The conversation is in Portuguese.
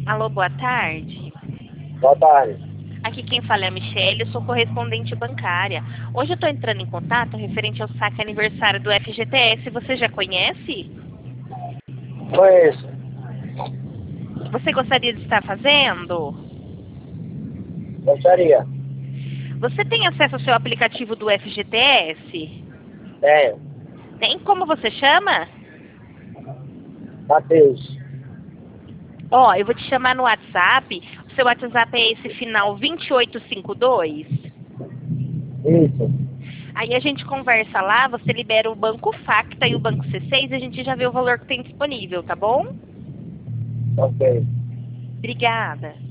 Alô, boa tarde. Boa tarde. Aqui quem fala é a Michelle, eu sou correspondente bancária. Hoje eu estou entrando em contato referente ao saque aniversário do FGTS. Você já conhece? Conheço. Você gostaria de estar fazendo? Gostaria. Você tem acesso ao seu aplicativo do FGTS? Tenho. Tem? Como você chama? Matheus. Ó, eu vou te chamar no WhatsApp. O seu WhatsApp é esse final 2852? Isso. Aí a gente conversa lá, você libera o Banco Facta e o Banco C6 e a gente já vê o valor que tem disponível, tá bom? Ok. Obrigada.